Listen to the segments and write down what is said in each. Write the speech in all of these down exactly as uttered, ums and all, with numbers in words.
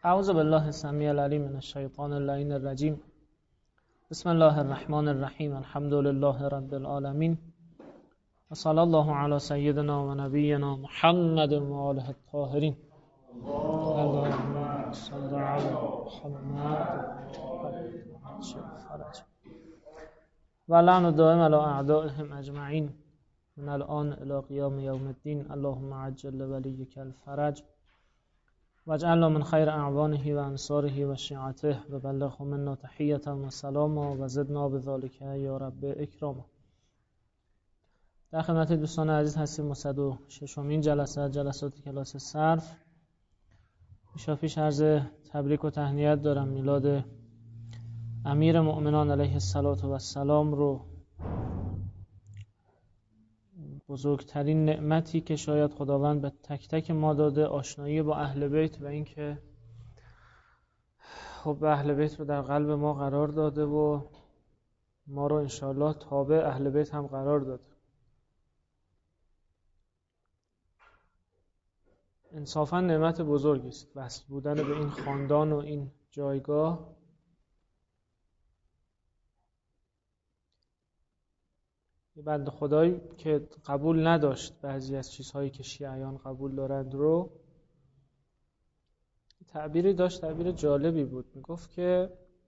اعوذ بالله السمیع العلیم من الشیطان اللعین الرجیم. بسم الله الرحمن الرحیم. الحمد لله رب العالمین و صلی الله علی سیدنا و نبینا محمد و آله الطاهرین. اللهم صل علی محمد و لعن دائم علی اعدائهم اجمعین من الان الی قیام یوم الدین. اللهم عجل ولیک الفرج واجعلنا من خیر اعوانه و انصاره و شیعته و بلغه منا تحیة و سلاما و زدنا بذلک یا رب اکراما. در خدمت دوستان عزیز هستیم. با صد و ششمین جلسه جلسات کلاس صرف. پیشاپیش عرض تبریک و تهنیت دارم. میلاد امیر مؤمنان علیه السلام رو، بزرگترین نعمتی که شاید خداوند به تک تک ما داده، آشنایی با اهل بیت و اینکه خب اهل بیت رو در قلب ما قرار داده و ما رو انشاءالله تابع اهل بیت هم قرار داده. انصافا نعمت بزرگی است وصل بودن به این خاندان و این جایگاه. یه بنده خدایی که قبول نداشت بعضی از چیزهایی که شیعیان قبول دارند رو، تعبیری داشت، تعبیر جالبی بود. میگفت که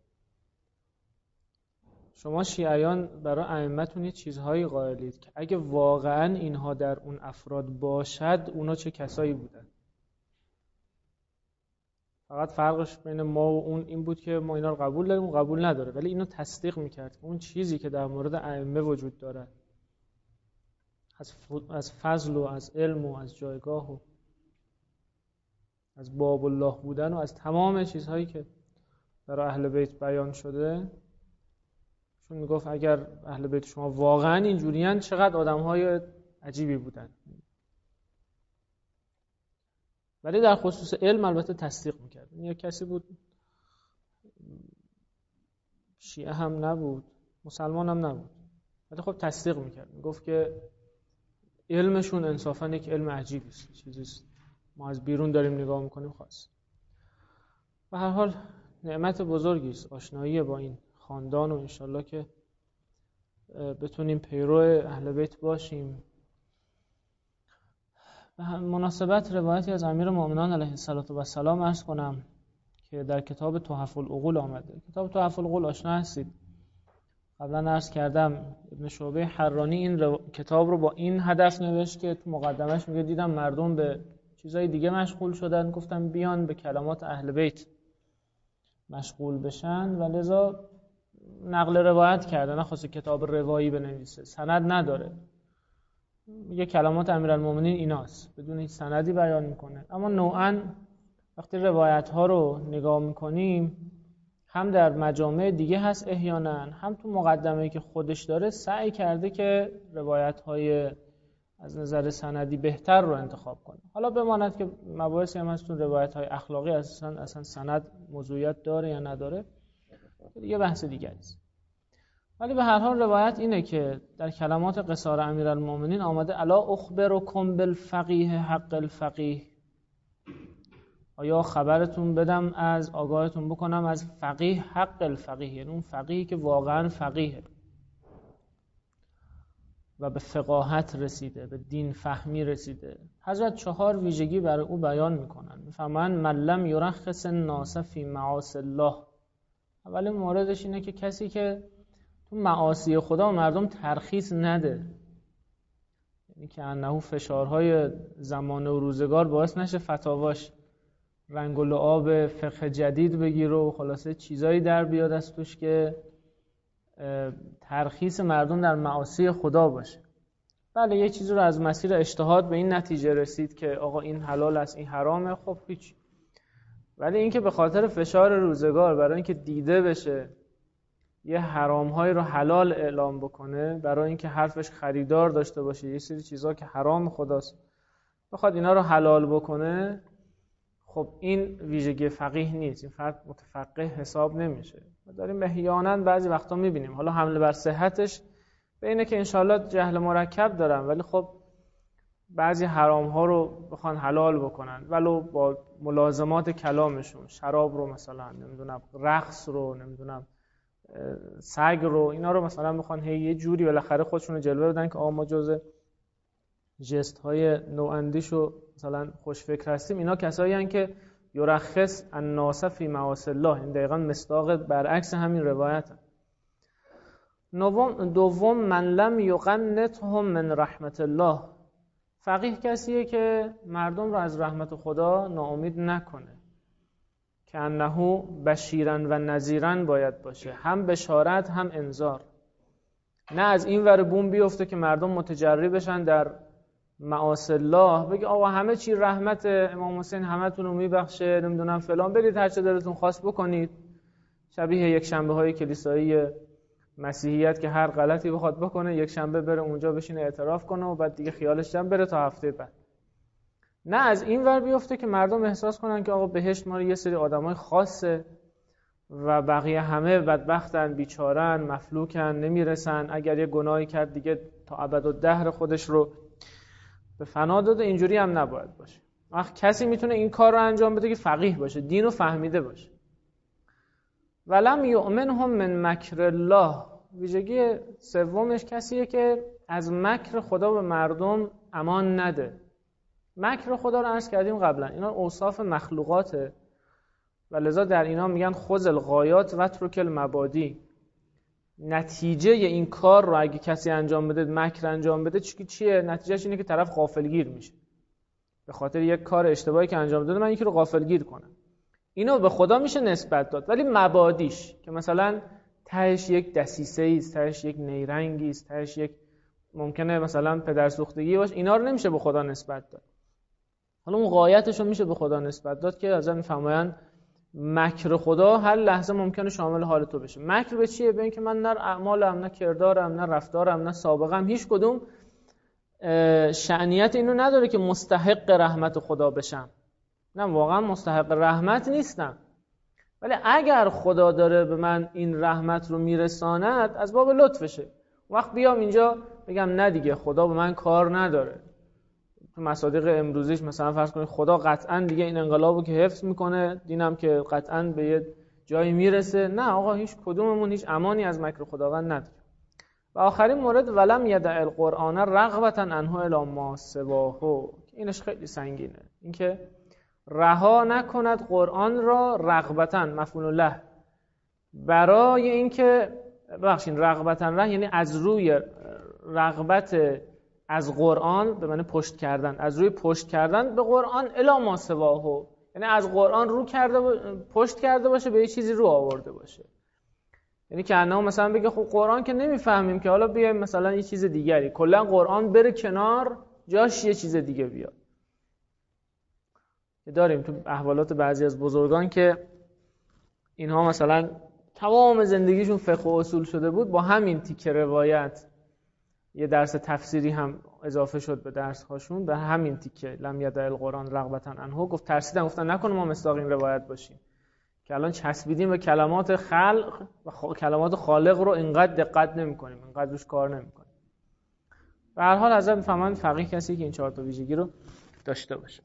شما شیعیان برای ائمه‌تون یه چیزهایی قائلید که اگه واقعا اینها در اون افراد باشد اونا چه کسایی بودن. فقط فرقش بین ما و اون این بود که ما اینا رو قبول داریم، اون قبول نداره، ولی اینو تصدیق میکرد که اون چیزی که در مورد ائمه وجود داره از فضل و از علم و از جایگاه و از باب الله بودن و از تمام چیزهایی که برای اهل بیت بیان شده، چون میگفت اگر اهل بیت شما واقعا اینجورین چقدر آدمهای عجیبی بودن. ولی در خصوص علم البته تصدیق میکرد. این یک کسی بود شیعه هم نبود، مسلمان هم نبود، ولی خب تصدیق میکرد. میگفت که علمشون انصافا یک علم عجیبی است، چیزی ما از بیرون داریم نگاه میکنیم خاص. و هر حال نعمت بزرگی است آشنایی با این خاندان و انشالله که بتونیم پیرو اهل بیت باشیم. به مناسبت روایتی از امیر مؤمنان علیه السلام عرض کنم که در کتاب تحف العقول آمده. کتاب تحف العقول آشنا هستید، قبلا عرض کردم. ابن شعبه حرانی این رو... کتاب رو با این هدف نوشت که تو مقدمش میگه دیدم مردم به چیزای دیگه مشغول شدن، گفتم بیان به کلمات اهل بیت مشغول بشن و لذا نقل روایت کرده. نخواسته کتاب روایی بنویسه، سند نداره، میگه کلمات امیرالمومنین ایناست، بدون هیچ سندی بیان میکنه. اما نوعاً وقتی روایت ها رو نگاه میکنیم، هم در مجامع دیگه هست احیانا، هم تو مقدمه‌ای که خودش داره سعی کرده که روایت‌های از نظر سندی بهتر رو انتخاب کنه. حالا بماند که مباحثی هم هست تو روایت‌های اخلاقی اصلا اصلا سند موضوعیت داره یا نداره، دیگه بحث دیگری است. ولی به هر حال روایت اینه که در کلمات قصار امیرالمومنین آمده الا اخبرکم بالفقیه حق الفقیه، آیا خبرتون بدم از آگاهتون بکنم از فقیه حق الفقیه، یعنی اون فقیهی که واقعا فقیه و به فقاهت رسیده، به دین فهمی رسیده. حضرت چهار ویژگی برای او بیان میکنن. میفرمایند من لم یرخص الناس فی معاصی الله. اول موردش اینه که کسی که تو معاصی خدا مردم ترخیص نده، یعنی که انه فشارهای زمان و روزگار باعث نشه فتاواش رنگ و لعاب فقه جدید بگیره و خلاصه چیزایی در بیاد از توش که ترخیص مردم در معاصی خدا باشه. بله یه چیزی رو از مسیر اجتهاد به این نتیجه رسید که آقا این حلال است این حرامه، خب هیچ. ولی اینکه به خاطر فشار روزگار برای اینکه دیده بشه یه حرام‌هایی رو حلال اعلام بکنه، برای اینکه حرفش خریدار داشته باشه، یه سری چیزا که حرام خداست بخواد اینا رو حلال بکنه، خب این ویژگی فقیه نیست. این فرد متفقه حساب نمیشه. ما داریم احیانا بعضی وقتا میبینیم، حالا حمله بر صحتش به اینه که انشالله جهل مرکب دارم، ولی خب بعضی حرام ها رو بخوان حلال بکنن ولو با ملازمات کلامشون، شراب رو مثلا، نمیدونم رقص رو، نمیدونم سگ رو، اینا رو مثلا بخوان هی یه جوری بالاخره خودشون رو جلوه بدن که آقا ما جزء جست های نواندیش و مثلا خوشفکر هستیم. اینا کسایی هستن که یرخص الناس فی معاصی الله، این دقیقاً مصداق برعکس همین روایت هم. نوم دوم من لم یقنطهم من رحمت الله، فقیه کسیه که مردم رو از رحمت خدا ناامید نکنه، که انه بشیرا و نذیرا باید باشه، هم بشارت هم انذار، نه از این ور بوم بیفته که مردم متجری بشن در معاصی الله، بگه آقا همه چی رحمت امام حسین همتون رو میبخشه، نمیدونم فلان، برید هر چه دلتون خواست بکنید، شبیه یک شنبه های کلیسایی مسیحیت که هر غلطی بخواد بکنه یک شنبه بره اونجا بشینه اعتراف کنه و بعد دیگه خیالش جمع بره تا هفته بعد. نه از این ور بیفته که مردم احساس کنن که آقا بهشت ما یه سری آدمای خاصه و بقیه همه بدبختن، بیچارن، مفلوکن، نمیرسن، اگر یه گناهی کرد دیگه تا ابدالدهر خودش رو به فنا داده. اینجوری هم نباید باشه. وقت کسی میتونه این کار رو انجام بده که فقیه باشه، دین رو فهمیده باشه. ولم یؤمنهم من مکر الله، ویژگی سومش کسیه که از مکر خدا به مردم امان نده. مکر خدا رو عرض کردیم قبلا، اینا اوصاف مخلوقاته و لذا در اینا میگن خذ الغایات و اترک المبادی. نتیجه این کار رو اگه کسی انجام بده، مکر انجام بده، چی چیه؟ نتیجهش اینه که طرف غافلگیر میشه به خاطر یک کار اشتباهی که انجام داده، من یکی رو غافلگیر کنم. اینو به خدا میشه نسبت داد، ولی مبادیش که مثلا تهش یک دسیسه‌ای است، تهش یک نیرنگی است، تهش یک ممکنه مثلا پدرسوختگی باشه، اینا رو نمیشه به خدا نسبت داد. حالا اون غایتش رو میشه به خدا نسبت داد که از این میفرمایند مکر خدا هر لحظه ممکنه شامل حال تو بشه. مکر به چیه؟ به این که من نه اعمالم، نه کردارم، نه رفتارم، نه سابقم، هیچ کدوم شأنیت اینو نداره که مستحق رحمت خدا بشم. نه، واقعا مستحق رحمت نیستم، ولی اگر خدا داره به من این رحمت رو میرساند از باب لطفشه. وقت بیام اینجا بگم نه دیگه خدا به من کار نداره، تو مصادیق امروزیش مثلا فرض کنید خدا قطعا دیگه این انقلابو که حفظ میکنه، دینم که قطعا به یه جایی میرسه، نه آقا هیچ کدوممون هیچ امانی از مکر خداوند نداره. و آخرین مورد ولم یدع القرآن رغبتا عنه الی ما سواه، اینش خیلی سنگینه، اینکه رها نکند قرآن را رغبتا، مفعول له، برای اینکه ببخشید رغبتا ره یعنی از روی رغبت از قرآن به معنی پشت کردن، از روی پشت کردن به قرآن الی ما سواه، یعنی از قرآن رو کرده پشت کرده باشه به یه چیزی رو آورده باشه. یعنی که انا مثلا بگه خب قرآن که نمیفهمیم که حالا بیایم مثلا یه چیز دیگری، کلا قرآن بره کنار جاش یه چیز دیگه بیاد. داریم تو احوالات بعضی از بزرگان که اینها مثلا تمام زندگیشون فقه و اصول شده بود، با همین تیکه روایت یه درس تفسیری هم اضافه شد به درس هاشون، به همین تیکه لم یدع القرآن رغبتا عنه، گفت ترسیدن، گفتن نکنه ما مصداق این روایت باشیم که الان چسبیدیم به کلمات خلق و خ... کلمات خالق رو اینقدر دقت نمی‌کنیم، اینقدر روش کار نمی‌کنیم. به هر حال حضرت می‌فهمند فقیه کسی که این چهار تا ویژگی رو داشته باشه.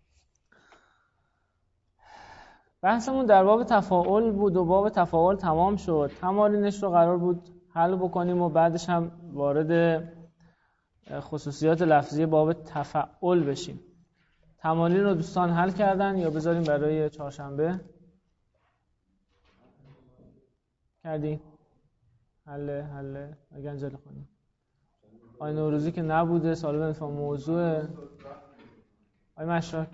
بحثمون در باب تفاعل بود و باب تفاعل تمام شد. تمارینش رو قرار بود حل بکنیم و بعدش هم وارد خصوصیات لفظی باب تفاعل بشیم. تمارین رو دوستان حل کردن یا بذاریم برای چهارشنبه؟ کردی؟ حله حله گنجل کنیم. آی نوروزی که نبوده، سال بنفا موضوع آی مشراک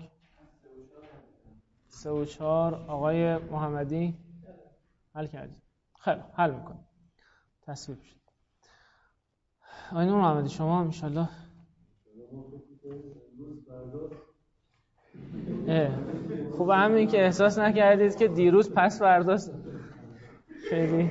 سه و چهار آقای محمدی حل کردی؟ خیلی حل میکنیم، تصویب شد. آقای نور محمدی شما هم انشالله خوب همین که احساس نکردید که دیروز پس فرداست. خیلی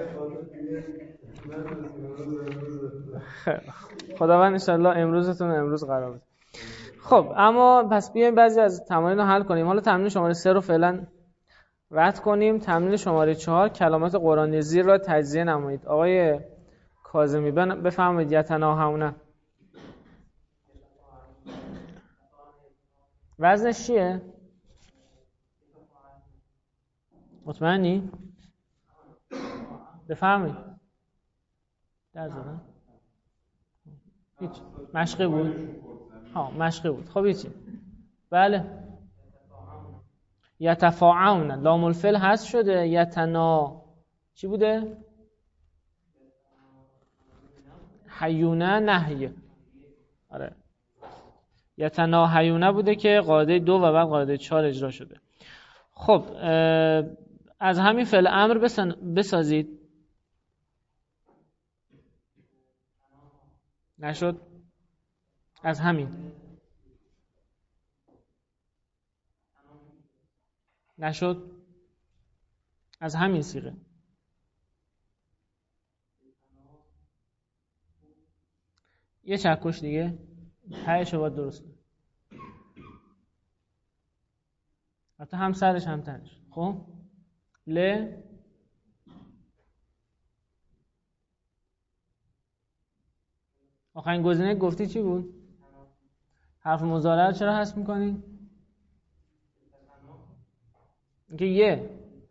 خداوند انشالله امروزتون امروز قرار بده. خب اما پس بیایم بعضی از تمارین رو حل کنیم. حالا تمرین شماره سه رو فعلا رد کنیم. تمرین شماره چهار کلمات قرآنی زیر را تجزیه نمایید. آقای کاظمی بفرمایید. یتناهونه وزنش چیه؟ مطمئنی؟ بفهمید در زدن؟ هیچ مشقی بود؟ ها مشقی بود. خب هیچی. بله یتفاعون لام الفعل حذف شده. یتنا چی بوده؟ حیونه نهیه. آره یتنا حیونه بوده که قاعده دو و بعد قاعده چهار اجرا شده. خب از همین فعل امر بسازید. نشد؟ از همین نشد؟ از همین صیغه یه چکش دیگه تهش رو باید درست کنید. حتی هم سرش هم تنش. خب ل آخرین گزینه گفتی چی بود؟ حرف مضارع رو چرا حذف می‌کنی؟ اینکه یه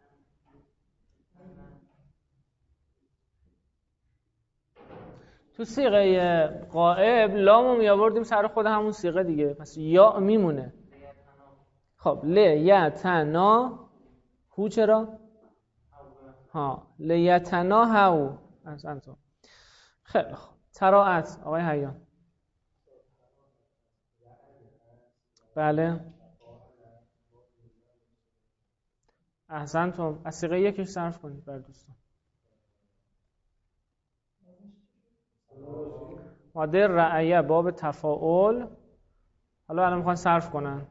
تو صیغه غائب لامو می آوردیم سر خود همون صیغه دیگه، پس یا میمونه. خب ل یتنا هو چرا؟ ها ل یتنا هو اصلا تو. خیلی خوب تراعت آقای حیان. بله احسنتم. از صیغه یکش صرف کنید بر دوستان. ماده رعیه باب تفاعل. حالا الان میخوان صرف کنن.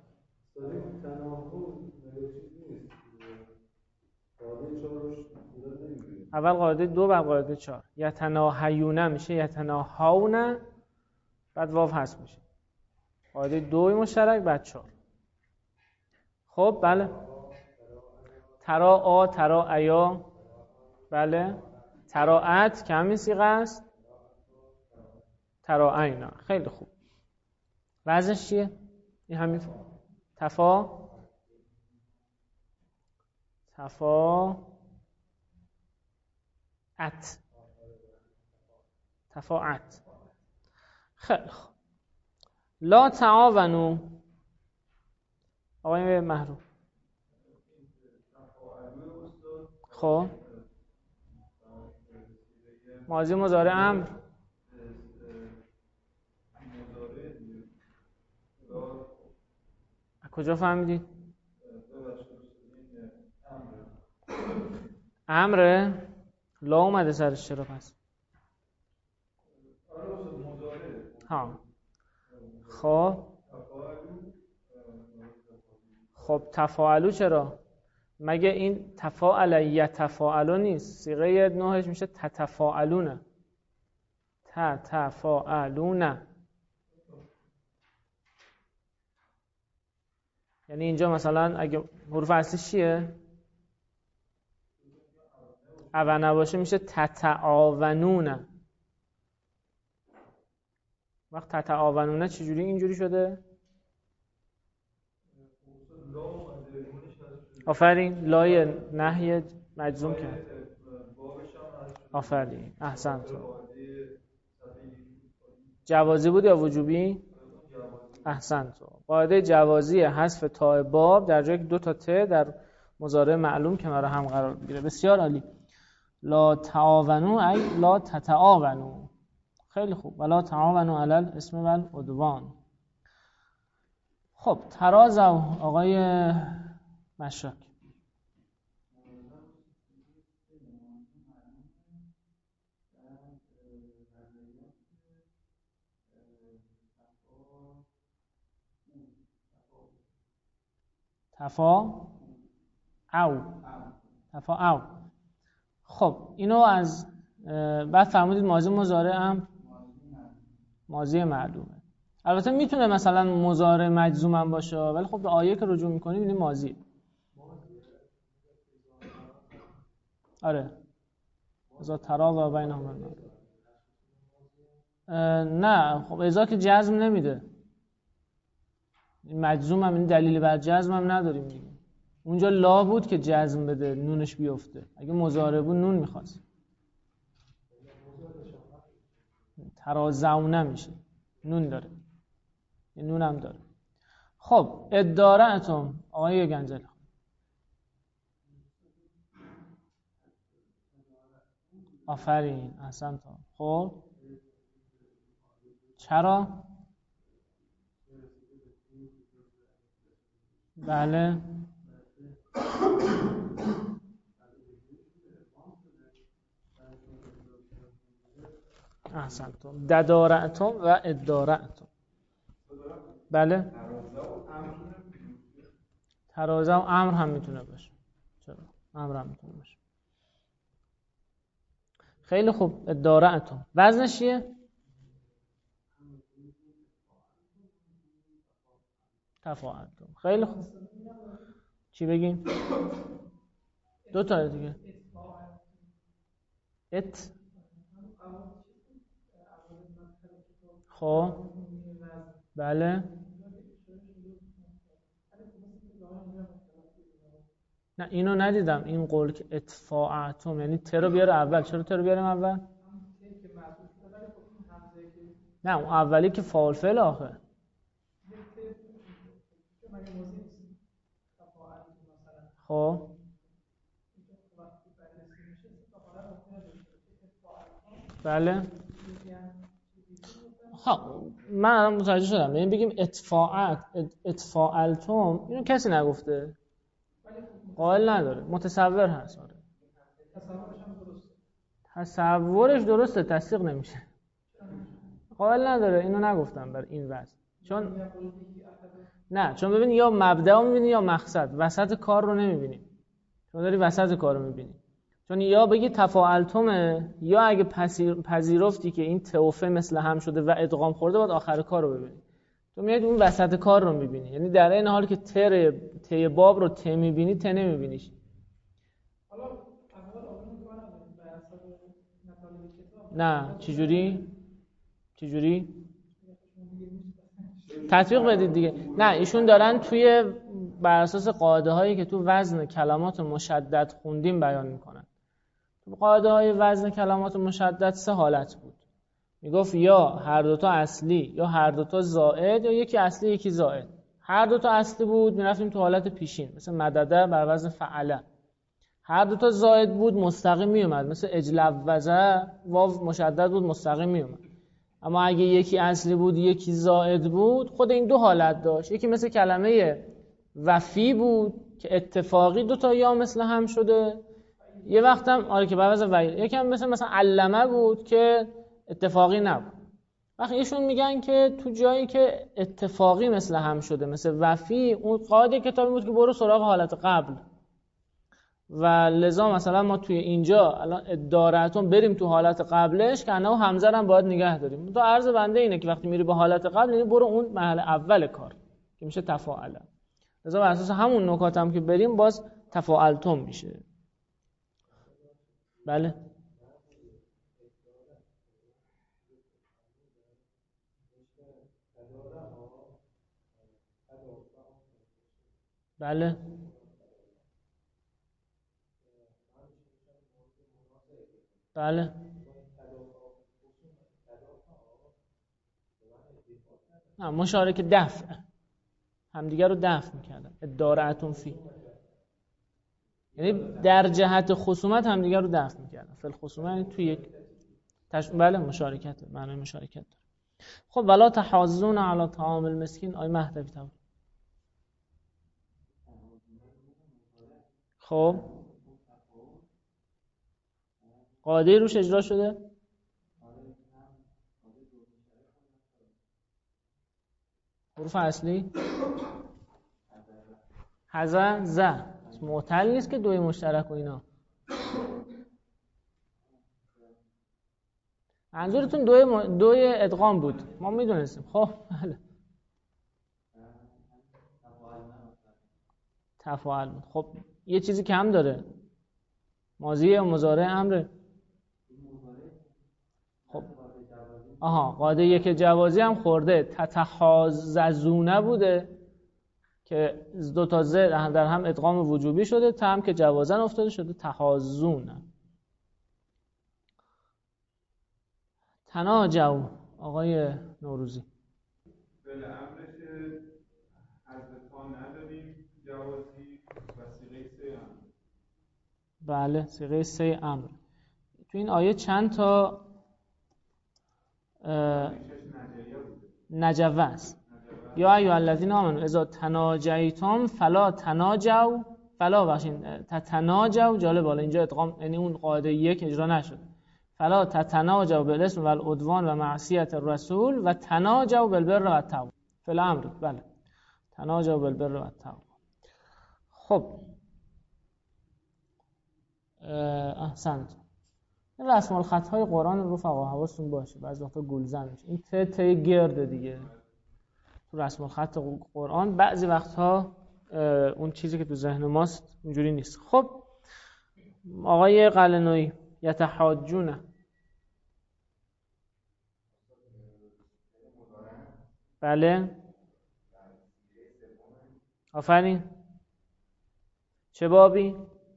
اول قاعده دو بعد قاعده چهار. یتناهیونه میشه یتناهاونه بعد واو حذف میشه. قاعده دوی مشترک بعد چهار. خب بله ترا آ ترا ایا. بله تراعت که همین صیغه است. ترا عینا. خیلی خوب. وضعش چیه؟ این همین تفا تفا ات تفاعت. خیلی خوب. لا تعاونو آقای محروم. خب ماضی مضارع امر کجا فهمیدید؟ امره؟ لا اومده سرش چرا پس؟ ها خب خب تفاعلو چرا؟ مگه این تفاعل یتفاعلو نیست؟ صیغه نوعش میشه تتفاعلونه. تتفاعلونه. یعنی اینجا مثلا اگه حروف اصلیش چیه؟ اول نباشه میشه تتعاونونه. وقت تتعاونونه چجوری اینجوری شده؟ آفرین لای نهی مجزوم کرد. آفرین احسنت. جوازی بود یا وجوبی؟ احسنت. قاعده جوازی حذف تاء باب در جای دو تا ت در مضارع معلوم کنار هم قرار میگیره. بسیار عالی. لا تعاونوا ای لا تتعاونوا. خیلی خوب. ولا تعاونوا علی الاسم والعدوان. خب ترازو آقای مشاک. تفا او تفا او. خب اینو از بعد فرمودید ماضی مضارع هم ماضی معلومه. البته میتونه مثلا مضارع مجزوم هم باشه ولی خب به آیه که رجوع میکنیم این ماضی. آره ازا ترا و بینهما. نه خب ازا که جزم نمیده. مجزوم هم این دلیل بر جزم هم نداریم دیگه. اونجا لا بود که جزم بده نونش بیفته، اگه مضارع بود نون میخواست. ترازو نمیشه، نون داره، یه نون هم داره. خب ادارعتم آقای گنجل، آفرین احسنت. خب چرا؟ بله احسنتم. ددارعتم و ادارعتم. بله ترازو امر هم میتونه باشه. چرا؟ امر هم میتونه باشه. خیلی خوب. ادارعتم وزنش چیه؟ تفاعلتم. خیلی خوب. چی بگیم؟ دو تا دیگه. ات. خب بله. نه اینو ندیدم، این قول که اتفاعتم یعنی ت رو بیاره اول. چرا ت رو بیاریم اول؟ نه اون اولی که فاعل فعل آخه. خب بله. خب من الان متوجه شدم. یعنی بگیم اتفاعت اتفاعلتم، اینو کسی نگفته، قائل نداره، متصور هست. آره تصورش درسته، تصدیق نمیشه. قائل نداره، اینو نگفتم بر این وضع. چون نه، چون ببین یا مبدأ رو میبینی یا مقصد، وسط کار رو نمیبینی. چون داری وسط کار رو میبینی. چون یا بگی تفاعلتمه، یا اگه پذیرفتی که این توفه مثل هم شده و ادغام خورده، باید آخر کار رو ببینی. تو میاد اون وسط کار رو میبینی. یعنی در این حال که تر ته باب رو ته میبینی، ته نمیبینیش. نه چجوری؟ چجوری؟ تطبیق بدید دیگه. نه ایشون دارن توی بر اساس قاعده هایی که تو وزن کلمات مشدد خوندیم بیان میکنن. تو قاعده های وزن کلمات مشدد سه حالت بود. میگفت یا هر دوتا اصلی، یا هر دوتا زائد، یا یکی اصلی یکی زائد. هر دوتا اصلی بود میرفتیم تو حالت پیشین، مثل مدده بر وزن فعله. هر دوتا زائد بود مستقیم میومد، مثل اجلوزه واو مشدد بود مستقیم میومد. اما اگه یکی اصلی بود یکی زائد بود، خود این دو حالت داشت. یکی مثل کلمه وفی بود که اتفاقی دوتا یا مثل هم شده، یه وقتم آره که بر وزن وعید. یکم مثل مثلا علمه بود که اتفاقی نبود. وقتی ایشون میگن که تو جایی که اتفاقی مثل هم شده مثل وفی، اون قاعده کتابی بود که برو سراغ حالت قبل. و لذا مثلا ما توی اینجا الان ادارعتم بریم تو حالت قبلش که انه همزه هم باید نگه داریم. تو عرض بنده اینه که وقتی میری به حالت قبل، یعنی برو اون محل اول کار که میشه تفاعله. لذا بر اساس همون نکات هم که بریم باز تفاعلتم میشه. بله بله بله. نه مشارک دفع، همدیگه رو دفع میکردن. ادارعتم فی یعنی در جهت خصومت همدیگه رو دفع میکردن. فی الخصومت یعنی توی یک تش... بله مشارکت، معنی مشارکت داره. خب ولا تحاضون علی طعام المسکین. آی مهدوی تمام. خب قاعده روش اجرا شده؟ حروف اصلی حذف ز معتل نیست که دوی مشترک و اینا. منظورتون دوی م... دوی ادغام بود، ما میدونستیم. خب بله تفاعل بود. خب یه چیزی کم داره، ماضی یا مضارع امره. خب آها قاعده یک جوازی هم خورده. تتحاززونه بوده، که دو تا ز در هم ادغام وجوبی شده، تا هم که جوازن افتاده شده تحازون. تناجو آقای نوروزی. فعل امرش از تا نداریم جوازی و صیغه سه امر. بله صیغه سه امر. تو این آیه چند تا نجوه است. یا ایها الذین آمنوا اذا تناجیتم فلا تناجوا، فلا بخشین تتناجوا، جالب حالا اینجا ادغام یعنی اون قاعده یک اجرا نشد. فلا تتناجوا بالاسم والعدوان و معصیت الرسول و تناجوا بالبر و التقوا. فعل امر بله. تناجوا بالبر و التقوا. خب احسنت. این رسم الخط‌های قرآن رفقا حواستون باشه، بعضی وقتا گلزن میشه. این ت ت گرده دیگه تو رسم الخط قرآن، بعضی وقتها اون چیزی که تو ذهن ماست اینجوری نیست. خب آقای قلنویی یتحاجون. بله آفرین. چه بابی؟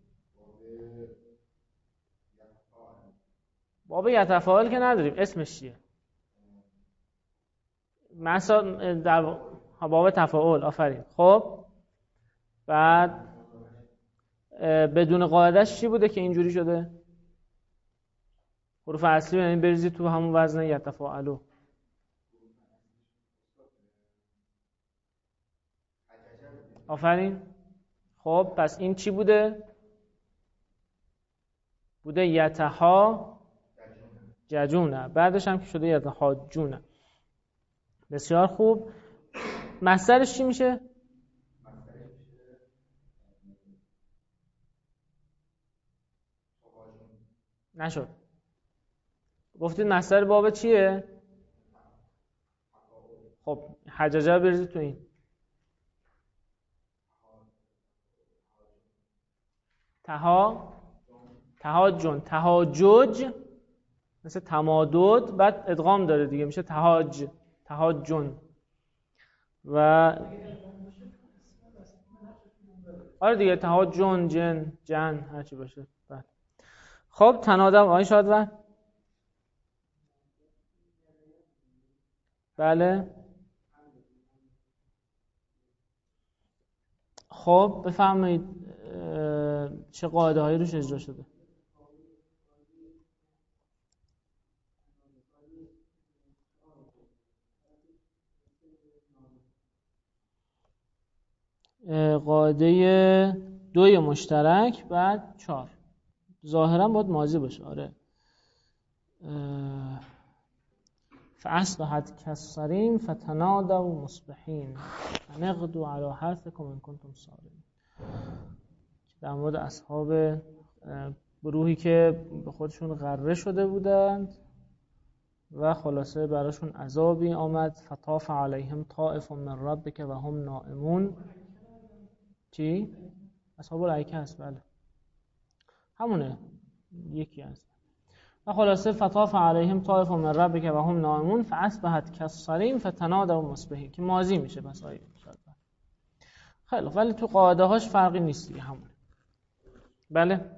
باب یتفاعل که نداریم، اسمش چیه؟ مثلا در باب تفاعل. آفرین. خب بعد بدون قاعدش چی بوده که اینجوری شده؟ حروف اصلی یعنی بریزید تو همون وزن یتفاعلو. آفرین. خب پس این چی بوده؟ بوده یتها ججونه، بعدش هم که شده یتحاجونه. بسیار خوب. مصدرش چی میشه؟ نشد. گفتید مصدر باب چیه؟ خب حججه بریزید تو این. تها تهاجن، تهاجج مثل تمادد، بعد ادغام داره دیگه میشه تهاج، تهاجن. و آره دیگه تهاجن، جن، جن، هرچی باشه. بعد خب تنادم آقای شادور. بله خب بفرمایید چه قاعده هایی روش اجرا شده؟ قاعده دوی مشترک بعد چهار. ظاهرا باید ماضی باشه. آره. فاصبحت کالصریم فتنادوا مصبحین ان اغدوا علی حرثکم ان کنتم صارمین. در مورد اصحاب گروهی که به خودشون غره شده بودند و خلاصه براشون عذابی آمد. فطاف علیهم طائف من ربک و هم نائمون. چی؟ اصحاب الایکه هست. بله همونه، یکی هست. و خلاصه فطاف علیهم طائف من ربک و هم نائمون فاصبحت کالصریم فتنادوا مصبحین که ماضی میشه. بس آیه خیلی. ولی تو قاعده هاش فرقی نیست دیگه، همونه. بله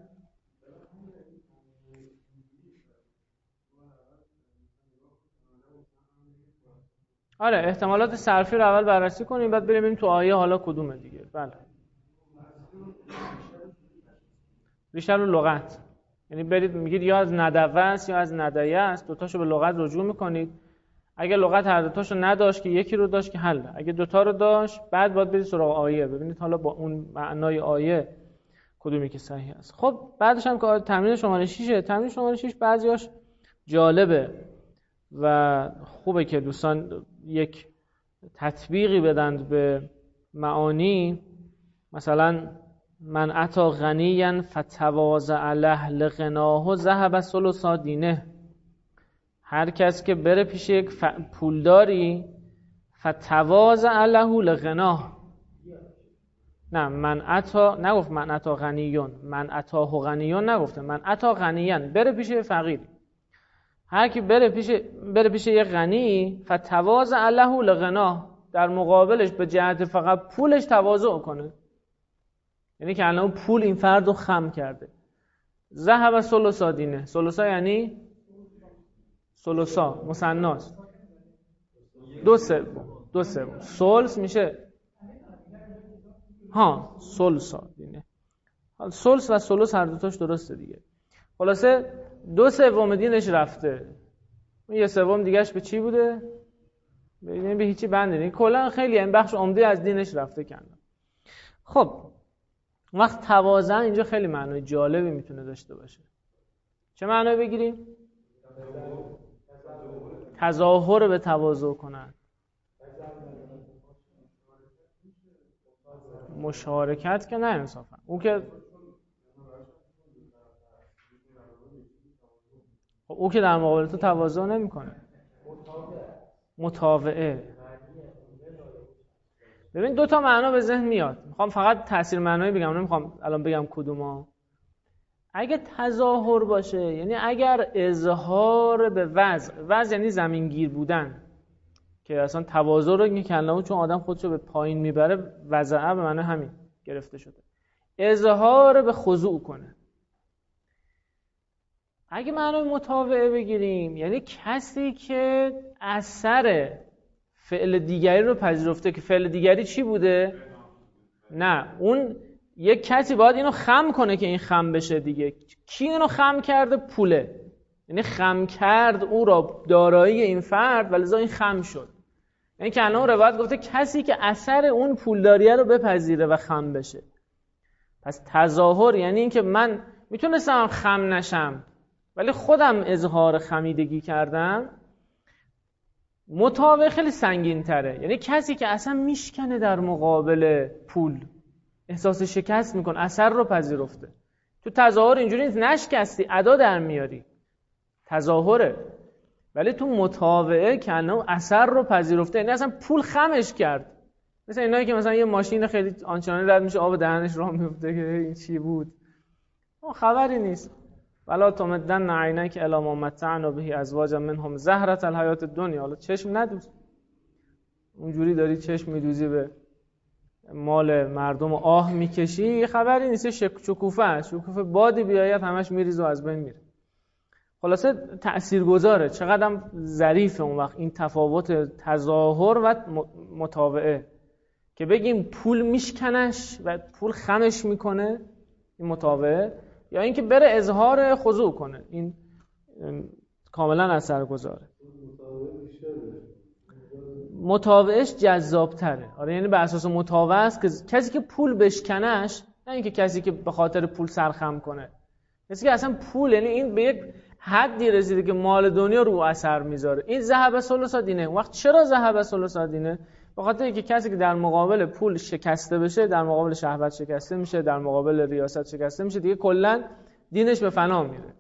آره احتمالات صرفی رو اول بررسی کنیم بعد بریم تو آیه حالا کدومه دیگه. بله بیشتر رو لغت، یعنی برید میگید یا از ندوه است یا از ندیه است، دوتاشو به لغت رجوع میکنید. اگه لغت هر دوتاشو نداشت که یکی رو داشت که حله، اگه دوتا رو داشت بعد باید برید سراغ آیه ببینید حالا با اون معنای آیه کدومی که صحیح است. خب بعدش هم که تمرین شماره شش. تمرین شماره شش بعضیاش جالبه و خوبه که دوستان یک تطبیقی بدند به معانی. مثلا من اتا غنیا فتواضع له لغناه ذهب ثلث دینه. هر کس که بره پیش یک پولداری فتواضع له لغناه، نه من اتا نگفت من اتا غنیون، من اتاه غنیون نگفته، من اتا غنیان بره پیش فقیر. هر کی بره پیش بره پیش یک غنی فتواضع له لغناه، در مقابلش به جهت فقط پولش تواضع کنه، یعنی که الان پول این فرد رو خم کرده. ذهب ثلثا دینه. ثلثا یعنی ثلثا مثناست، دو سوم. دو سوم ثلث میشه ها ثلثا دینه. ثلث و ثلث هر دوتاش درسته دیگه. خلاصه دو سوم دینش رفته، یه سوم دیگهش به چی بوده؟ یعنی به هیچی بند نیست. کلا خیلی این بخش عمده از دینش رفته کنه. خب وقت تواضع اینجا خیلی معنای جالبی میتونه داشته باشه. چه معنایی بگیریم؟ تظاهر به تواضع کنن، مشارکت که نه انصافا. اون که او که در مقابل تو تواضع نمیکنه، متابعه. ببین دو تا معنا به ذهن میاد، میخوام فقط تاثیر معنایی بگم، نمیخوام الان بگم کدوما. اگه تظاهر باشه یعنی اگر اظهار به وضع، وضع یعنی زمینگیر بودن، که اصلا تواضع رو که کلمه چون آدم خودشو به پایین میبره، وضعه به معنی همین گرفته شده، اظهار به خضوع کنه. اگه معنای متابعه بگیریم یعنی کسی که اثر فعل دیگری رو پذیرفته، که فعل دیگری چی بوده؟ نه، اون یک کسی باید اینو خم کنه که این خم بشه دیگه. کی اینو خم کرده؟ پوله. یعنی خم کرد او را دارایی این فرد و لذا این خم شد. یعنی که الان روایت گفته کسی که اثر اون پولداریه رو بپذیره و خم بشه. پس تظاهر یعنی این که من میتونستم خم نشم ولی خودم اظهار خمیدگی کردم. متابع خیلی سنگین تره، یعنی کسی که اصلا میشکنه در مقابل پول، احساس شکست میکن، اثر رو پذیرفته. تو تظاهر اینجوری نیست نشکستی ادا در میاری، تظاهره. ولی تو متابعه که الان اثر رو پذیرفته، یعنی اصلا پول خمش کرد. مثل اینایی که مثلا یه ماشین خیلی آنچنانی رد میشه آب دهنش راه میفته که این چی بود، اون خبری نیست. ولا تمدن عینک الی ما متعنا به ازواجا منهم زهرة الحیات الدنیا. حالا چشم ندوز، اونجوری داری چشم میدوزی به مال مردم و آه میکشی، خبری نیست. شکوفه است، شکوفه بادی بیاید همش میریزه و از بین میره. خلاصه تاثیرگذاره، چقدرم ظریفه اون وقت این تفاوت تظاهر و متابعه، که بگیم پول میشکنش و پول خمش میکنه این متابعه، یا اینکه بره اظهار خضوع کنه، این کاملا اثرگذاره. متابعش جذابتره. آره یعنی بر اساس متابعه است که کسی که پول بشکنش، نه اینکه کسی که به خاطر پول سرخم کنه. کسی که اصلا پول، یعنی این به یک حدی رسیده که مال دنیا رو اثر میذاره. این ذهب ثلثا دینه. اون وقت چرا ذهب ثلثا دینه؟ به خاطر اینکه کسی که در مقابل پول شکسته بشه، در مقابل شهوت شکسته میشه، در مقابل ریاست شکسته میشه، دیگه کلا دینش به فنا میره.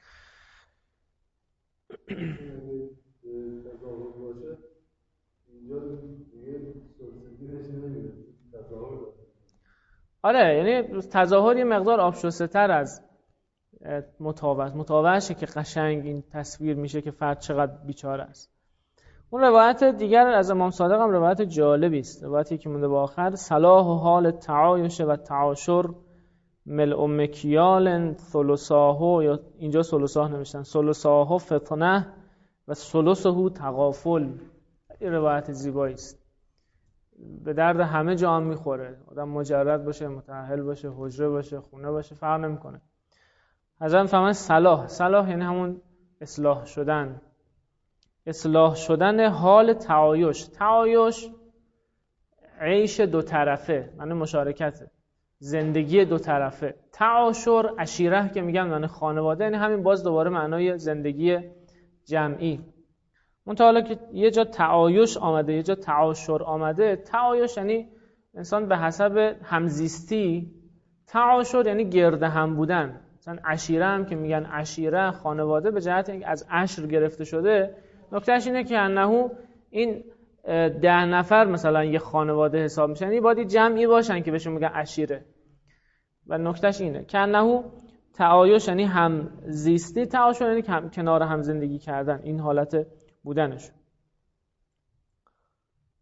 آره یعنی تظاهر یه مقدار آبشسته تر از متابعه. متابعهشه که قشنگ این تصویر میشه که فرد چقدر بیچاره است. اون روایت دیگر از امام صادق هم روایت جالبی است، روایتی که مونده با آخر: صلاح و حال تعایش و تعاشر ملء مکیال ثلثاه، یا اینجا ثلثاه نوشتن، ثلثاه فتنه و ثلثه تغافل. این روایت زیبایی است، به درد همه جا هم میخوره. آدم مجرد باشه، متأهل باشه، حجره باشه، خونه باشه، فرق نمیکنه. حضرت فرمان صلاح، صلاح یعنی همون اصلاح شدن، اصلاح شدن حال تعایش. تعایش عیش دو طرفه، معنی مشارکته، زندگی دو طرفه. تعاشر عشیره که میگن معنی خانواده، یعنی همین باز دوباره معنای زندگی جمعی. منتها حالا که یه جا تعایش آمده یه جا تعاشر آمده، تعایش یعنی انسان به حسب همزیستی، تعاشر یعنی گرد هم بودن. مثلا عشیره هم که میگن عشیره خانواده، به جهت اینکه از عشر گرفته شده. نکتهش اینه که انهو این ده نفر مثلا یه خانواده حساب میشن، یعنی باید جمعی باشن که بهشون میگن عشیره. و نکتهش اینه که انهو تعایش یعنی هم زیستی، تعاشر یعنی کنار هم زندگی کردن، این حالت بودنش.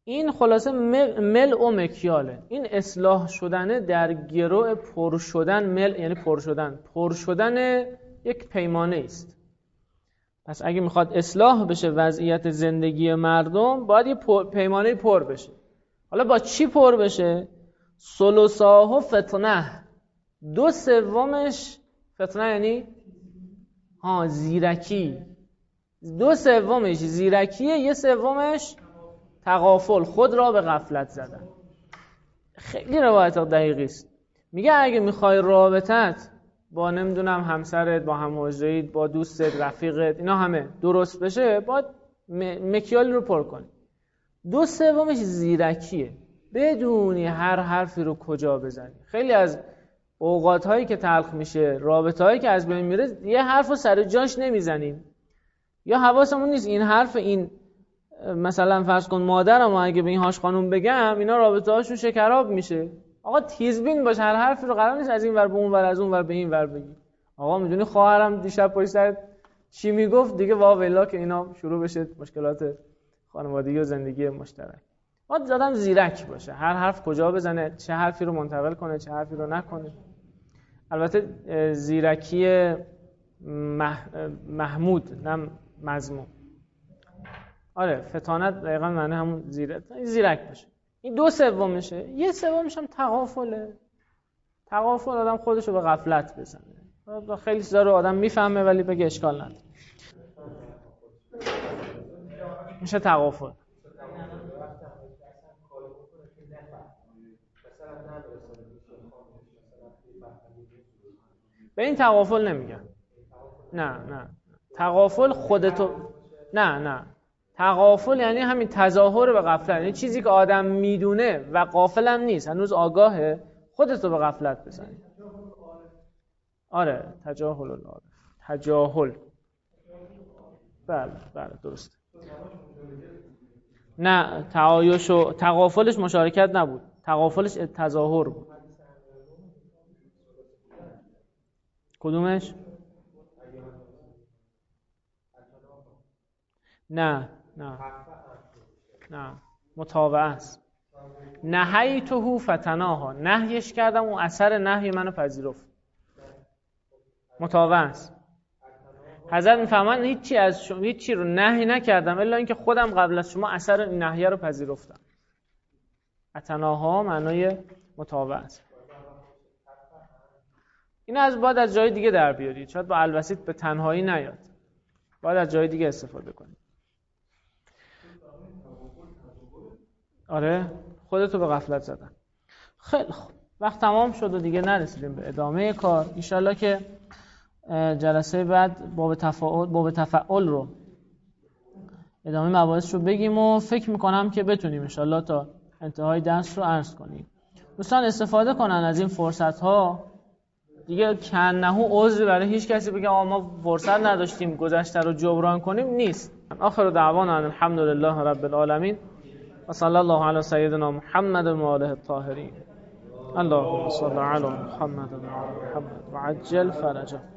این خلاصه مل و مکیاله. این اصلاح شدن در گرو پر شدن، مل یعنی پر شدن، پر شدن یک پیمانه است. پس اگه میخواد اصلاح بشه وضعیت زندگی مردم، باید یه پر، پیمانه پر بشه. حالا با چی پر بشه؟ ثلثاه فتنه، دو سومش فتنه یعنی ها زیرکی، دو سومش زیرکیه، یه سومش تغافل، خود را به غفلت زدن. خیلی روایت دقیقی است. میگه اگه میخوای رابطت با نمیدونم همسرت، با هم‌حجره‌ایت، با دوستت، رفیقت، اینا همه درست بشه، باید مکیالی رو پر کنی. دو سومش زیرکیه، بدونی هر حرفی رو کجا بزنی. خیلی از اوقات هایی که تلخ میشه، رابطه هایی که از بین میره، یه حرف رو سر جاش نمیزنیم یا حواسمون نیست این حرف، این مثلا فرض کن مادرم اگه به این هاش خانوم بگم، اینا رابطه هاشون شکراب میشه. آقا تیزبین باش، هر حرفی رو قرار نیست از این ور به اون ور، از اون ور به این ور بگی. آقا میدونی خواهرم دیشب پشت سر چی میگفت دیگه، وا والله که اینا شروع بشه مشکلات خانوادگی و زندگی مشترک. باید آدم زیرک باشه، هر حرف کجا بزنه، چه حرفی رو منتقل کنه، چه حرفی رو نکنه. البته زیرکی مح... محمود نه مذموم. آره فتانت دقیقاً معنی همون زیرک، زیرک باشه. این دو سومشه. یه سومش هم تغافله. تغافل آدم خودشو به غفلت بزنه. خیلی چیزا رو آدم میفهمه ولی بگه اشکال نداره. میشه تغافل. به این تغافل نمیگن. نه نه تغافل خودتو، نه نه تغافل یعنی همین تظاهر به غفلت، یعنی چیزی که آدم میدونه و غافل هم نیست، هنوز آگاهه، خودتو به غفلت بزنی. آره تجاهل العارف، تجاهل. بله بله درست. نه تعایش و تغافلش مشارکت نبود، تغافلش تظاهر بود. کدومش؟ نه نه نه متابعه است. نهیتهو فتناها، نهیش کردم اون اثر نهی منو پذیرفت. متابعه است. حضرت میفهمن هیچی از شما، هیچی رو نهی نکردم الا اینکه خودم قبل از شما اثر این نهیه رو پذیرفتم. اتناها معنای متابعه است. این از بعد از جای دیگه در بیارید، شاید با الوسیط به تنهایی نیاد، باید از جای دیگه استفاده کنید. آره خودتو به غفلت زدن. خیلی خوب، وقت تمام شد و دیگه نرسیدیم به ادامه کار. انشالله که جلسه بعد باب تفاعل باب تفاعل رو ادامه مباحث رو بگیم و فکر میکنم که بتونیم انشالله تا انتهای درس رو عرض کنیم. دوستان استفاده کنن از این فرصت ها دیگه، کنهو عذر برای هیچ کسی بگه آقا ما فرصت نداشتیم گذشته رو جبران کنیم نیست. آخر دعوانا الحمدلله رب العالمین و صلی الله علی سیدنا محمد و آله الطاهرین. اللهم صل علی محمد و آل محمد و عجل فرجه.